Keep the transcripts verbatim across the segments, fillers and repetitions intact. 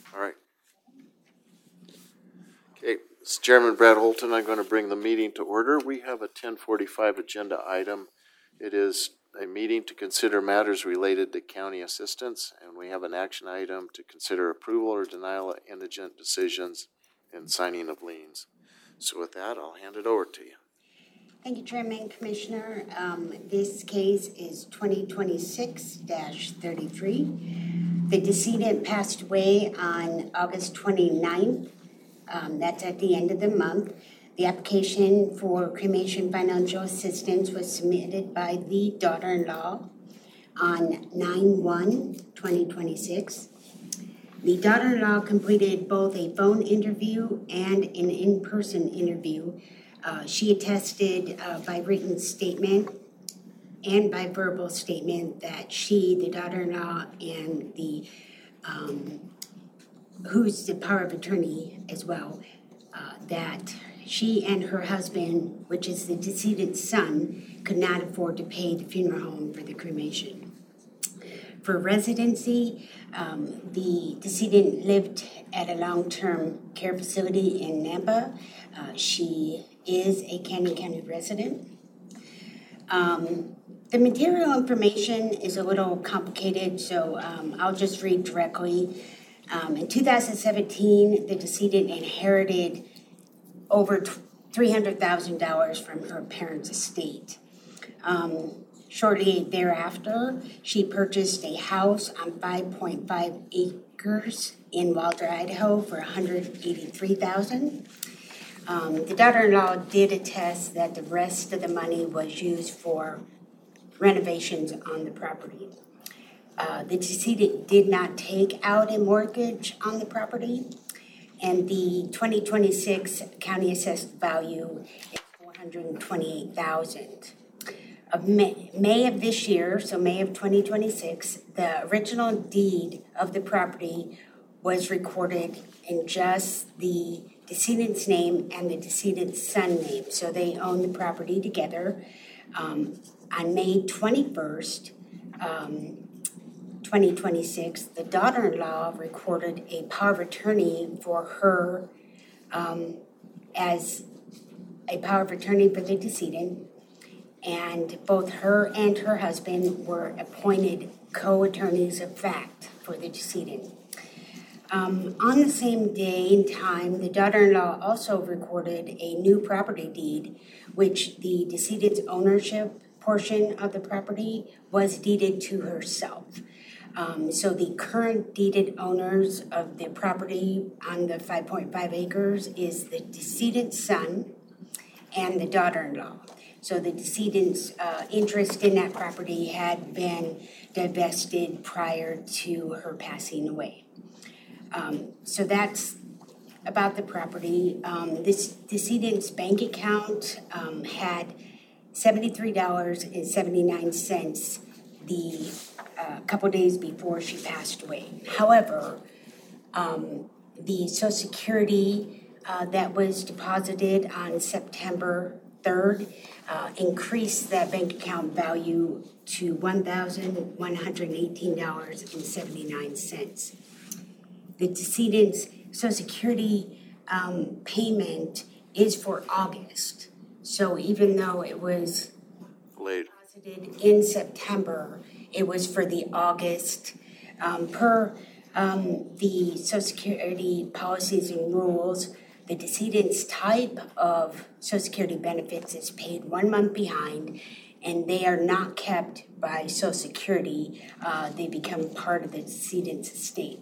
All right. Okay, it's Chairman Brad Holton. I'm going to bring the meeting to order. We have a ten forty-five agenda item. It is a meeting to consider matters related to county assistance, and we have an action item to consider approval or denial of indigent decisions and signing of liens. So with that, I'll hand it over to you. Thank you, Chairman, Commissioner. Um, this case is twenty twenty-six dash thirty-three. The decedent passed away on August twenty-ninth. Um, that's at the end of the month. The application for cremation financial assistance was submitted by the daughter-in-law on nine one twenty twenty-six. The daughter-in-law completed both a phone interview and an in-person interview. Uh, she attested uh, by written statement and by verbal statement that she, the daughter-in-law, and the um, who's the power of attorney as well, uh, that she and her husband, which is the decedent's son, could not afford to pay the funeral home for the cremation. For residency, um, the decedent lived at a long-term care facility in Nampa. Uh, she is a Canyon County resident. Um, the material information is a little complicated, so um, I'll just read directly. Um, in two thousand seventeen, the decedent inherited over three hundred thousand dollars from her parents' estate. Um, shortly thereafter, she purchased a house on five point five acres in Wilder, Idaho for one hundred eighty-three thousand dollars. Um, the daughter-in-law did attest that the rest of the money was used for renovations on the property. Uh, the decedent did not take out a mortgage on the property, and the twenty twenty-six county assessed value is four hundred twenty-eight thousand dollars. Of May, May of this year, so May of twenty twenty-six, the original deed of the property was recorded in just the decedent's name and the decedent's son's name, so they own the property together. Um, on May twenty-first, um, twenty twenty-six, the daughter-in-law recorded a power of attorney for her um, as a power of attorney for the decedent, and both her and her husband were appointed co-attorneys of fact for the decedent. Um, on the same day and time, the daughter-in-law also recorded a new property deed, which the decedent's ownership portion of the property was deeded to herself. Um, so the current deeded owners of the property on the five point five acres is the decedent's son and the daughter-in-law. So the decedent's uh, interest in that property had been divested prior to her passing away. Um, so that's about the property. Um, this decedent's bank account um, had seventy-three dollars and seventy-nine cents the uh, couple days before she passed away. However, um, the Social Security uh, that was deposited on September third uh, increased that bank account value to one thousand one hundred eighteen dollars and seventy-nine cents. The decedent's Social Security um, payment is for August. So even though it was Late. deposited in September, it was for the August. Um, per um, the Social Security policies and rules, the decedent's type of Social Security benefits is paid one month behind, and they are not kept by Social Security. Uh, they become part of the decedent's estate.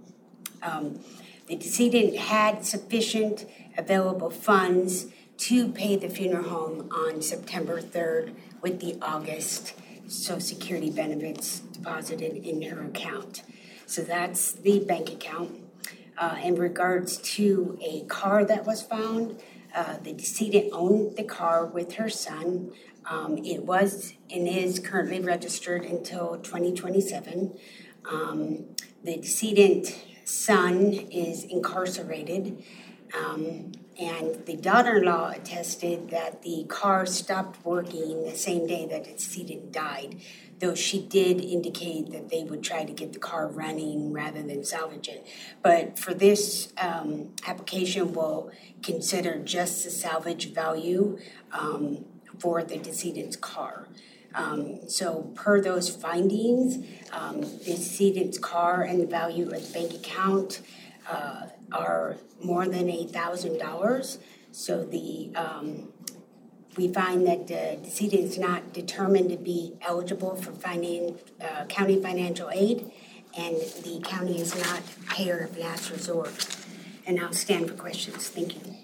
Um, the decedent had sufficient available funds to pay the funeral home on September third with the August Social Security benefits deposited in her account. So that's the bank account. Uh, in regards to a car that was found, uh, the decedent owned the car with her son. Um, it was and is currently registered until twenty twenty-seven. Um, the decedent son is incarcerated. Um, And the daughter-in-law attested that the car stopped working the same day that the decedent died, though she did indicate that they would try to get the car running rather than salvage it. But for this um, application, we'll consider just the salvage value um, for the decedent's car. Um, so per those findings, um, the decedent's car and the value of the bank account uh, are more than eight thousand dollars. So the um, we find that the decedent is not determined to be eligible for finan- uh, county financial aid, and the county is not payer of last resort. And I'll stand for questions. Thank you.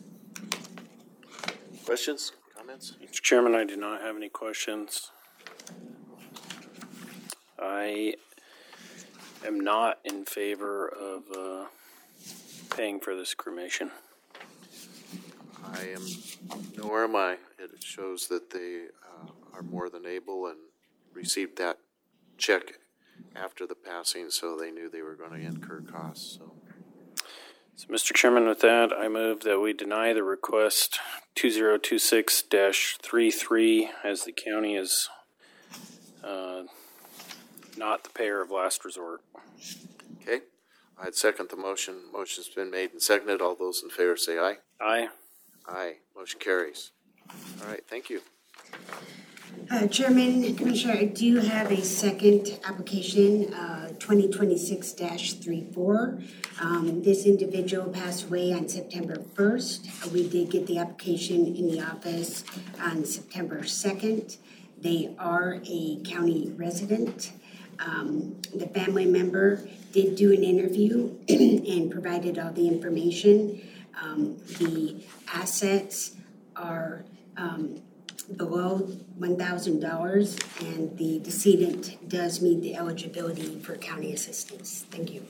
Questions, comments? Mister Chairman, I do not have any questions. I am not in favor of uh, paying for this cremation. I am, nor am I. It shows that they uh, are more than able and received that check after the passing, so they knew they were going to incur costs. So, So, Mister Chairman, with that, I move that we deny the request two zero two six dash thirty-three as the county is uh, not the payer of last resort. okay, I'd second the motion. Motion's been made and seconded. All those in favor say aye. Aye. Aye. Motion carries. All right, thank you. Uh, Chairman, Commissioner, I do have a second application, uh, twenty twenty-six dash thirty-four. Um, this individual passed away on September first. Uh, we did get the application in the office on September second. They are a county resident. Um, the family member did do an interview and provided all the information. Um, the assets are um, below one thousand dollars, and the decedent does meet the eligibility for county assistance. Thank you.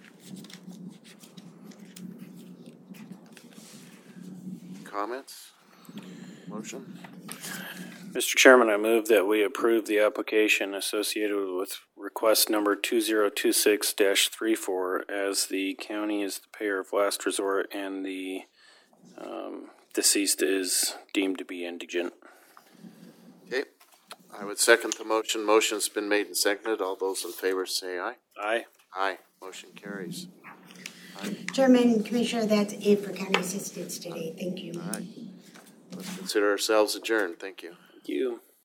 Comments? Motion? Mister Chairman, I move that we approve the application associated with request number two zero two six dash thirty-four as the county is the payer of last resort and the um, deceased is deemed to be indigent. Okay, I would second the motion. Motion's been made and seconded. All those in favor say aye. Aye. Aye. Motion carries. Aye. Chairman, Commissioner, that's it for county assistance today. Thank you. All right. Let's consider ourselves adjourned. Thank you. Thank you.